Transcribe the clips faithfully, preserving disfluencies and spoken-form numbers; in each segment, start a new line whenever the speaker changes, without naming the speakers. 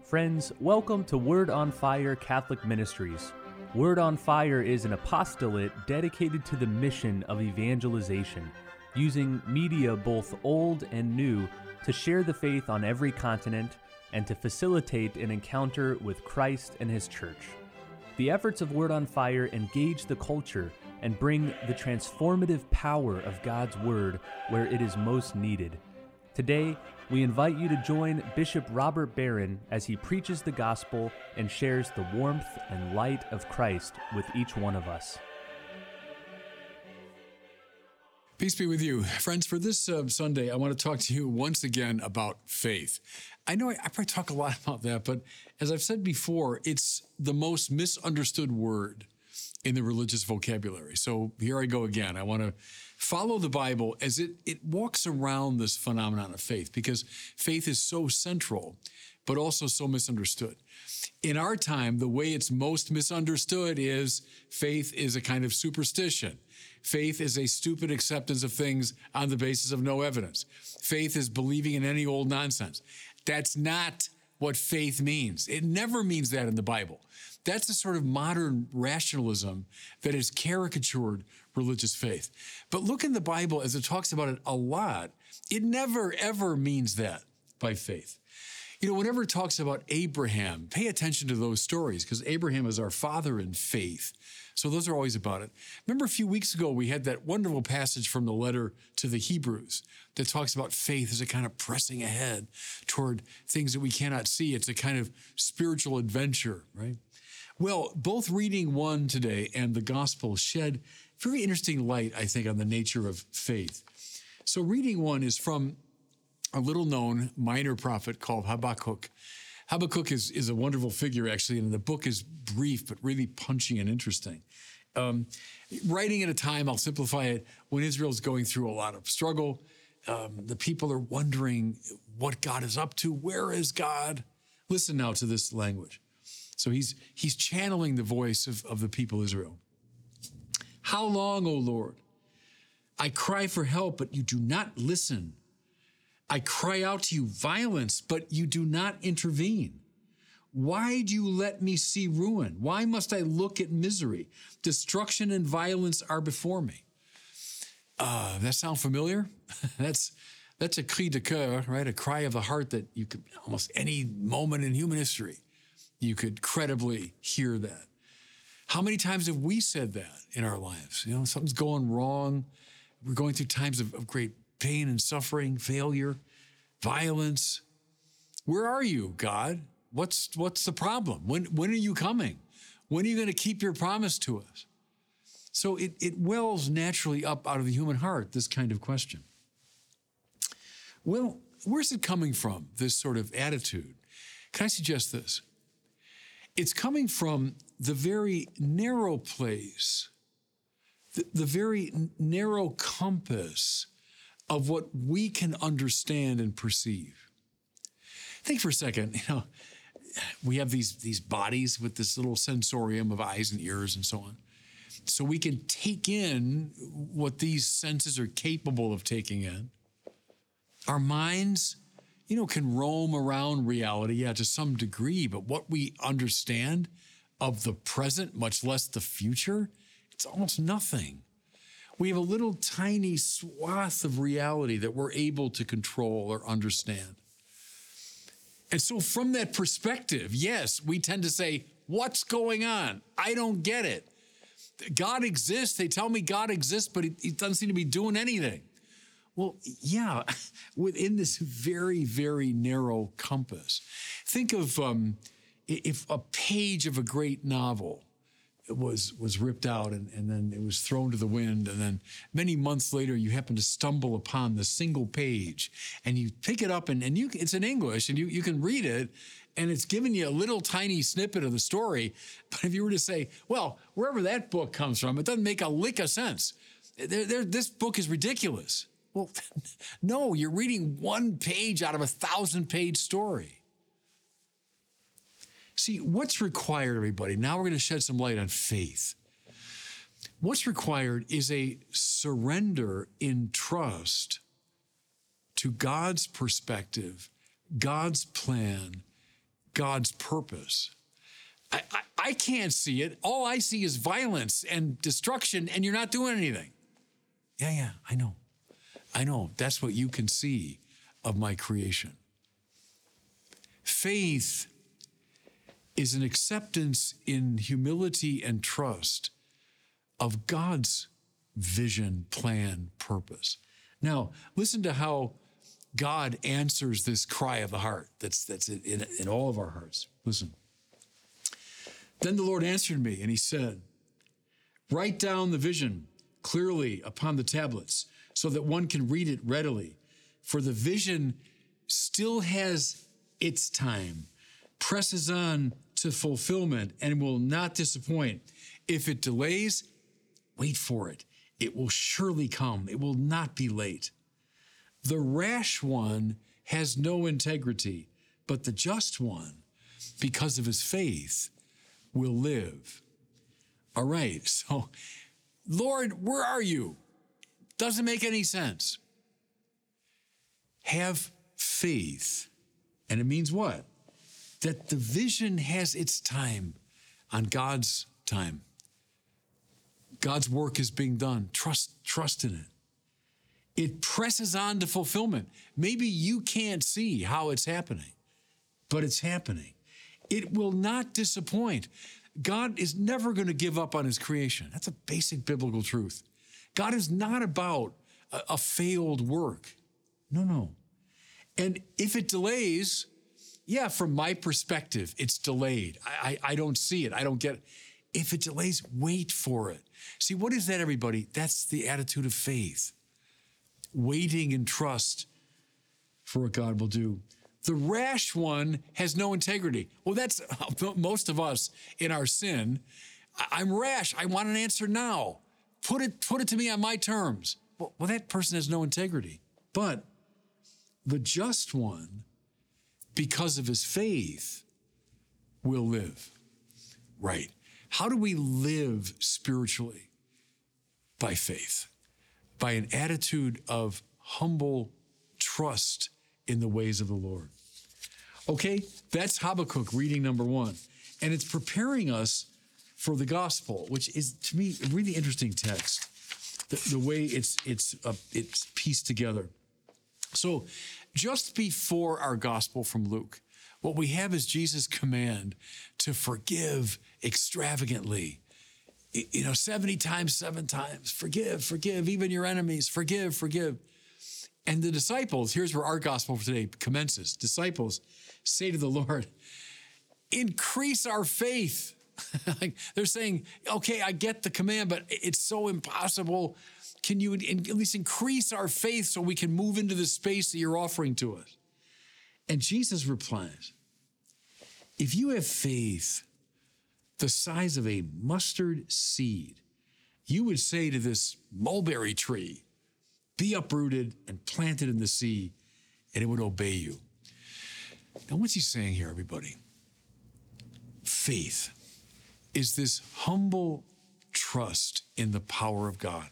Friends, welcome to Word on Fire Catholic Ministries. Word on Fire is an apostolate dedicated to the mission of evangelization, using media both old and new to share the faith on every continent and to facilitate an encounter with Christ and His Church. The efforts of Word on Fire engage the culture and bring the transformative power of God's Word where it is most needed. Today, we invite you to join Bishop Robert Barron as he preaches the gospel and shares the warmth and light of Christ with each one of us.
Peace be with you. Friends, for this uh, Sunday, I want to talk to you once again about faith. I know I, I probably talk a lot about that, but as I've said before, it's the most misunderstood word in the religious vocabulary. So here I go again. I want to follow the Bible as it, it walks around this phenomenon of faith, because faith is so central, but also so misunderstood. In our time, the way it's most misunderstood is faith is a kind of superstition. Faith is a stupid acceptance of things on the basis of no evidence. Faith is believing in any old nonsense. That's not what faith means. It never means that in the Bible. That's a sort of modern rationalism that has caricatured religious faith. But look in the Bible as it talks about it a lot. It never, ever means that by faith. You know, whenever it talks about Abraham, pay attention to those stories, because Abraham is our father in faith. So those are always about it. Remember a few weeks ago, we had that wonderful passage from the letter to the Hebrews that talks about faith as a kind of pressing ahead toward things that we cannot see. It's a kind of spiritual adventure, right? Well, both reading one today and the gospel shed very interesting light, I think, on the nature of faith. So reading one is from a little-known minor prophet called Habakkuk. Habakkuk is, is a wonderful figure, actually, and the book is brief but really punchy and interesting. Um, writing at a time, I'll simplify it, when Israel's going through a lot of struggle, um, the people are wondering what God is up to. Where is God? Listen now to this language. So he's he's channeling the voice of, of the people of Israel. How long, O Lord? I cry for help, but you do not listen. I cry out to you violence, but you do not intervene. Why do you let me see ruin? Why must I look at misery? Destruction and violence are before me. Uh, that sound familiar? that's that's a cri de coeur, right? A cry of the heart that you could almost any moment in human history, you could credibly hear that. How many times have we said that in our lives? You know, something's going wrong. We're going through times of, of great pain and suffering, failure, violence. Where are you, God? What's what's the problem? When when are you coming? When are you going to keep your promise to us? So it, it wells naturally up out of the human heart, this kind of question. Well, where's it coming from, this sort of attitude? Can I suggest this? It's coming from the very narrow place, the, the very narrow compass of what we can understand and perceive. Think for a second, you know, we have these, these bodies with this little sensorium of eyes and ears and so on. So we can take in what these senses are capable of taking in. Our minds, you know, can roam around reality, yeah, to some degree, but what we understand of the present, much less the future, it's almost nothing. We have a little tiny swath of reality that we're able to control or understand. And so from that perspective, yes, we tend to say, what's going on? I don't get it. God exists. They tell me God exists, but he, he doesn't seem to be doing anything. Well, yeah, within this very, very narrow compass. Think of um, if a page of a great novel was was ripped out and, and then it was thrown to the wind, and then many months later you happen to stumble upon the single page and you pick it up and, and you it's in English and you, you can read it and it's giving you a little tiny snippet of the story. But if you were to say, well, wherever that book comes from, it doesn't make a lick of sense. There, there, this book is ridiculous. Well, no, you're reading one page out of a thousand-page story. See, what's required, everybody? Now we're going to shed some light on faith. What's required is a surrender in trust to God's perspective, God's plan, God's purpose. I, I, I can't see it. All I see is violence and destruction, and you're not doing anything. Yeah, yeah, I know. I know. That's what you can see of my creation. Faith is an acceptance in humility and trust of God's vision, plan, purpose. Now, listen to how God answers this cry of the heart that's, that's in, in, in all of our hearts. Listen. Then the Lord answered me, and he said, write down the vision clearly upon the tablets so that one can read it readily. For the vision still has its time, presses on to fulfillment, and will not disappoint. If it delays, wait for it. It will surely come. It will not be late. The rash one has no integrity, but the just one, because of his faith, will live. All right, so, Lord, where are you? Doesn't make any sense. Have faith. And it means what? That the vision has its time on God's time. God's work is being done. Trust, trust in it. It presses on to fulfillment. Maybe you can't see how it's happening, but it's happening. It will not disappoint. God is never going to give up on his creation. That's a basic biblical truth. God is not about a, a failed work. No, no. And if it delays, yeah, from my perspective, it's delayed. I, I, I don't see it. I don't get it. If it delays, wait for it. See, what is that, everybody? That's the attitude of faith. Waiting in trust for what God will do. The rash one has no integrity. Well, that's most of us in our sin. I'm rash. I want an answer now. Put it, put it to me on my terms. Well, well, that person has no integrity. But the just one, because of his faith, will live. Right. How do we live spiritually? By faith. By an attitude of humble trust in the ways of the Lord. Okay, that's Habakkuk reading number one. And it's preparing us for the gospel, which is, to me, a really interesting text, the, the way it's, it's, uh, it's pieced together. So just before our gospel from Luke, what we have is Jesus' command to forgive extravagantly. You know, seventy times, seven times, forgive, forgive, even your enemies, forgive, forgive. And the disciples, here's where our gospel for today commences. Disciples say to the Lord, increase our faith. Like they're saying, okay, I get the command, but it's so impossible. Can you at least increase our faith so we can move into the space that you're offering to us? And Jesus replies, if you have faith the size of a mustard seed, you would say to this mulberry tree, be uprooted and planted in the sea, and it would obey you. Now, what's he saying here, everybody? Faith is this humble trust in the power of God.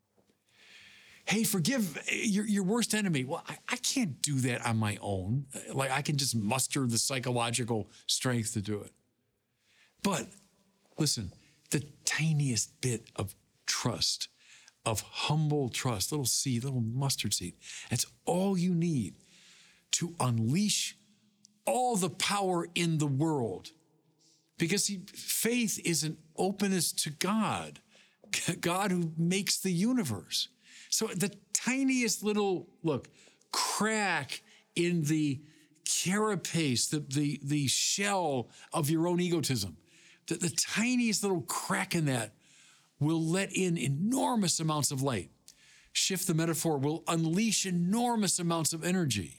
Hey, forgive your, your worst enemy. Well, I, I can't do that on my own. Like, I can just muster the psychological strength to do it. But listen, the tiniest bit of trust, of humble trust, little seed, little mustard seed, that's all you need to unleash all the power in the world. Because see, faith is an openness to God, God who makes the universe. So the tiniest little, look, crack in the carapace, the, the, the shell of your own egotism, the, the tiniest little crack in that will let in enormous amounts of light. Shift the metaphor, will unleash enormous amounts of energy.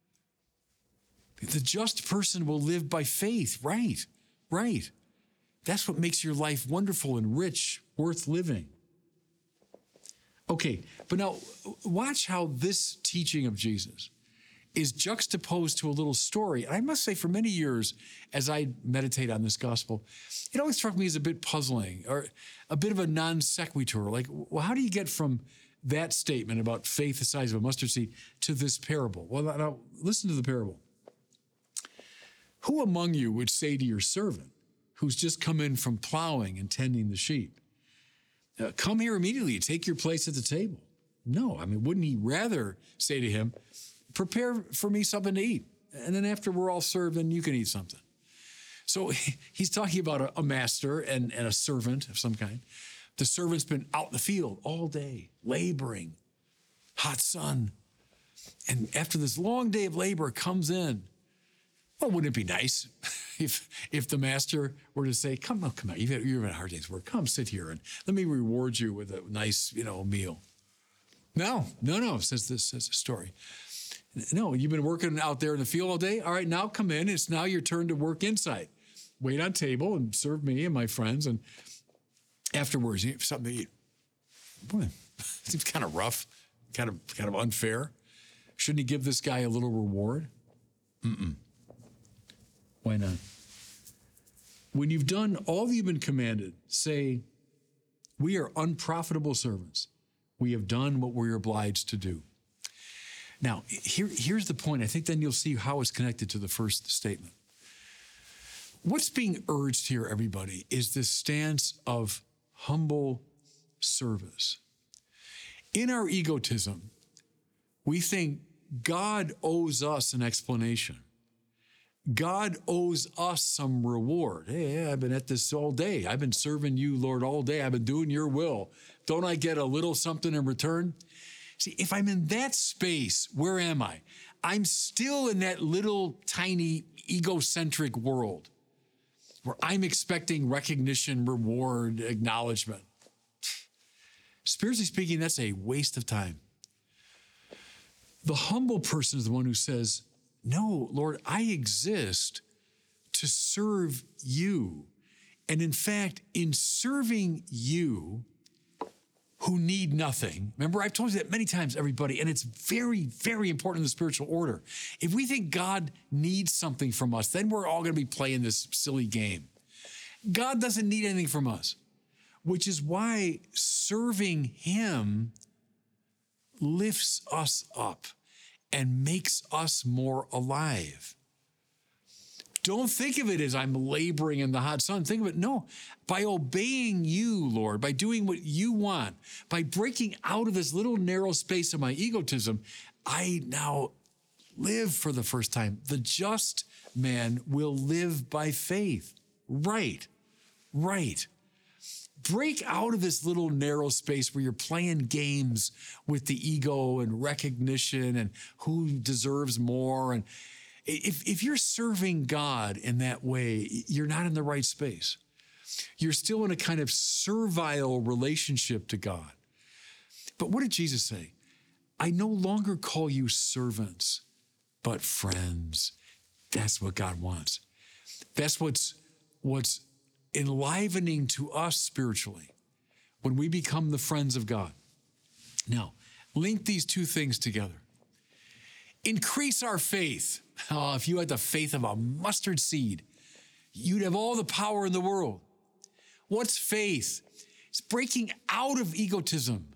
The just person will live by faith, right, right. That's what makes your life wonderful and rich, worth living. Okay, but now watch how this teaching of Jesus is juxtaposed to a little story. And I must say, for many years, as I meditate on this gospel, it always struck me as a bit puzzling or a bit of a non sequitur. Like, well, how do you get from that statement about faith the size of a mustard seed to this parable? Well, now listen to the parable. Who among you would say to your servant, who's just come in from plowing and tending the sheep, uh, come here immediately, take your place at the table? No, I mean, wouldn't he rather say to him, prepare for me something to eat, and then after we're all served, then you can eat something. So he's talking about a, a master and, and a servant of some kind. The servant's been out in the field all day, laboring, hot sun. And after this long day of labor comes in, well, wouldn't it be nice if if the master were to say, come on, come on, you've had, you've had a hard day's work. Come sit here and let me reward you with a nice, you know, meal. No, no, no, says this says the story. No, you've been working out there in the field all day. All right, now come in. It's now your turn to work inside. Wait on table and serve me and my friends. And afterwards, you have something to eat. Boy, seems kind of rough, kind of kind of unfair. Shouldn't he give this guy a little reward? Mm-mm. Why not? When you've done all that you've been commanded, say, we are unprofitable servants. We have done what we're obliged to do. Now, here, here's the point. I think then you'll see how it's connected to the first statement. What's being urged here, everybody, is this stance of humble service. In our egotism, we think God owes us an explanation. God owes us some reward. Hey, I've been at this all day. I've been serving you, Lord, all day. I've been doing your will. Don't I get a little something in return? See, if I'm in that space, where am I? I'm still in that little tiny egocentric world where I'm expecting recognition, reward, acknowledgement. Spiritually speaking, that's a waste of time. The humble person is the one who says, no, Lord, I exist to serve you. And in fact, in serving you, who need nothing. Remember, I've told you that many times, everybody, and it's very, very important in the spiritual order. If we think God needs something from us, then we're all going to be playing this silly game. God doesn't need anything from us, which is why serving him lifts us up and makes us more alive. Don't think of it as I'm laboring in the hot sun. Think of it, no, by obeying you, Lord, by doing what you want, by breaking out of this little narrow space of my egotism, I now live for the first time. The just man will live by faith. Right, right. Break out of this little narrow space where you're playing games with the ego and recognition and who deserves more. And if, if you're serving God in that way, you're not in the right space. You're still in a kind of servile relationship to God. But what did Jesus say? I no longer call you servants, but friends. That's what God wants. That's what's, what's enlivening to us spiritually when we become the friends of God. Now, link these two things together. Increase our faith. Oh, if you had the faith of a mustard seed, you'd have all the power in the world. What's faith? It's breaking out of egotism.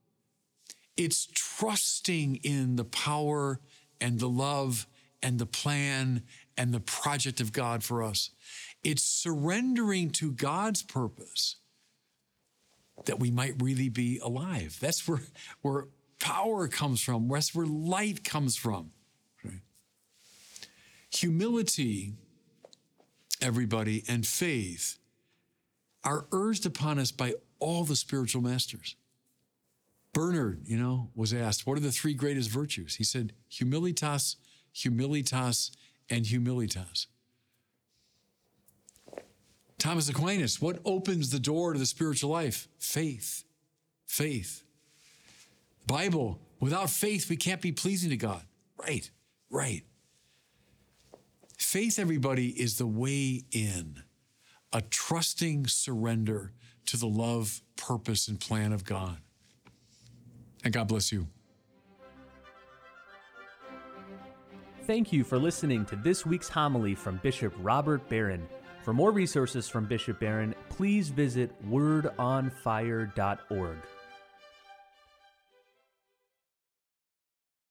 It's trusting in the power and the love and the plan and the project of God for us. It's surrendering to God's purpose that we might really be alive. That's where, where power comes from. That's where light comes from. Okay? Humility, everybody, and faith are urged upon us by all the spiritual masters. Bernard, you know, was asked, what are the three greatest virtues? He said, humilitas, humilitas, and humilitas. Thomas Aquinas, what opens the door to the spiritual life? Faith, faith. Bible, without faith, we can't be pleasing to God. Right, right. Faith, everybody, is the way in, a trusting surrender to the love, purpose, and plan of God. And God bless you.
Thank you for listening to this week's homily from Bishop Robert Barron. For more resources from Bishop Barron, please visit word on fire dot org.